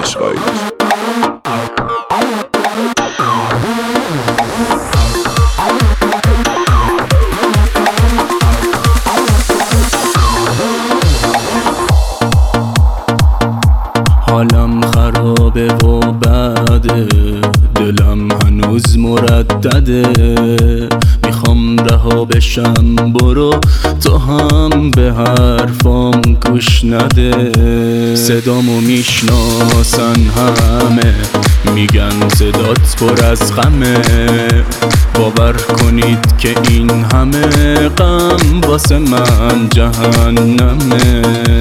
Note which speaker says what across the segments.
Speaker 1: عشقایی.
Speaker 2: حالم خرابه و بده، دلم هنوز مردده، میخوام رها بشم برو، تو هم به حرفام گوش نده. صدامو میشناسن همه، میگن صدات پر از غمه، باور کنید که این همه غم واسه من جهنمه.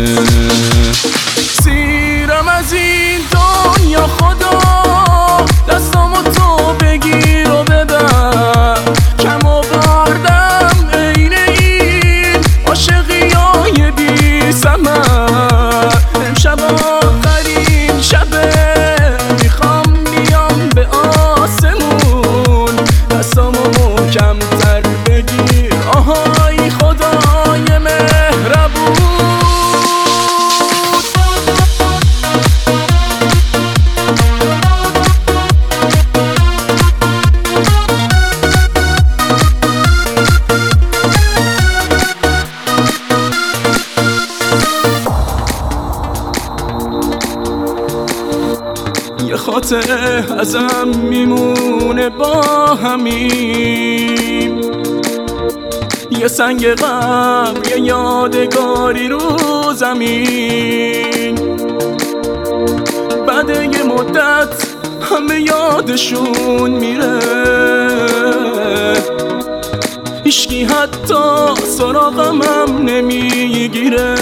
Speaker 2: سیرم از این دنیا خدا، دستامو تو بگیر و ببر، کم آوردم عین این عاشقیای بی ثمر. امشب آخرین شبه، میخوام بیام به آسمون، دستامو محکم‌تر بگیر آهای خدای مهربون. یه خاطره ازم میمونه با همین، یه سنگ قبر، یه یادگاری رو زمین. بعد یه مدت همه یادشون میره، هیچکی حتی سراغمم نمیگیره.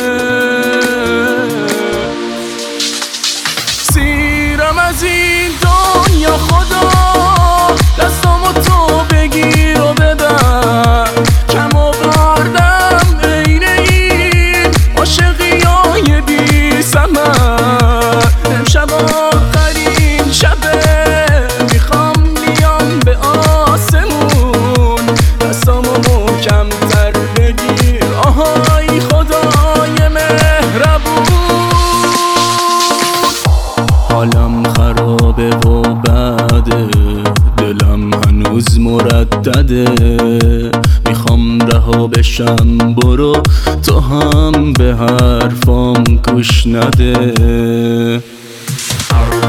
Speaker 2: سیرم از این دنیا خدا، دستامو تو بگیر و ببر، کم آوردم عین این عاشقیای بی ثمر. امشب آخرین شبه، میخوام بیام به آسمون، دستامو محکم‌تر بگیر آهای خدای مهربون. حالم خرابه و بده، دلم هنوز مردده، میخوام رها بشم برو، تو هم به حرفام گوش نده.